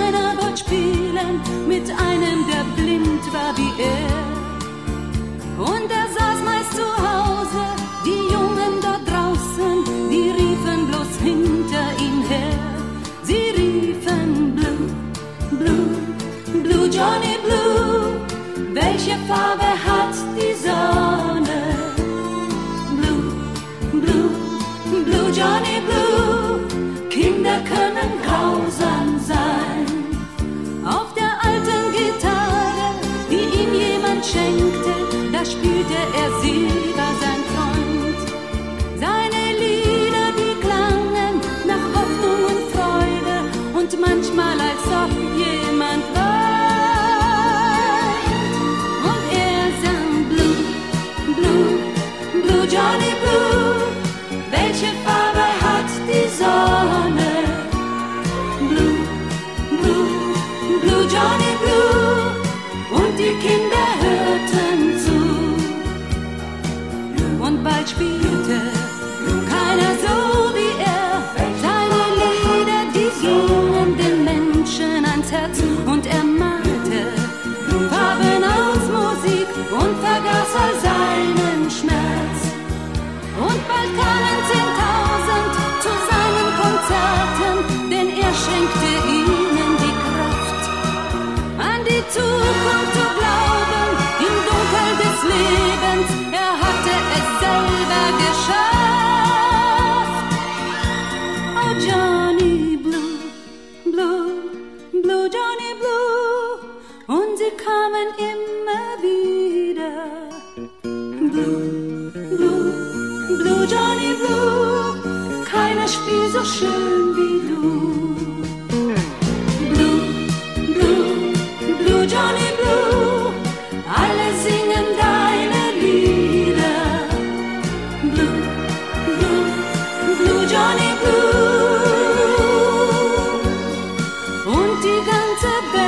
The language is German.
keiner wollte spielen mit einem, der blind war wie er. Und er saß meist zu Hause, die Jungen dort draußen, die riefen bloß hinter ihm her. Sie riefen Blue, Blue, Blue Johnny Blue. Welche Farbe hat die Sonne? Blue, Blue, Blue Johnny Blue. Kinder können grausam sein. Auf der alten Gitarre, die ihm jemand schenkte, da spielte er, sie war sein Freund. Seine Lieder, die klangen nach Hoffnung und Freude und manchmal als ob jemand weint. Und er sang Blue, Blue, Blue Johnny Blue. Welche Farbe hat die Sonne? Blue, Blue, Blue Johnny Blue. Und die Kinder hörten zu. Und bald spielte keiner so wie er. Seine Lieder, die gingen den Menschen ans Herz. Und er malte Farben aus Musik und vergaß all seinen Schmerz. Und bald kamen 10.000 zu seinen Konzerten, denn er schenkte ihnen die Kraft, an die Zukunft zu glauben, im Dunkel des Lebens. Er hatte es selber geschafft. Oh Johnny Blue, Blue, Blue Johnny Blue. Und sie kamen immer wieder. Blue, Blue, Blue Johnny Blue. Keiner spielt so schön wie du. Blue, Blue, Blue Johnny Blue. Alle singen deine Lieder. Blue, Blue, Blue Johnny Blue. Und die ganze Welt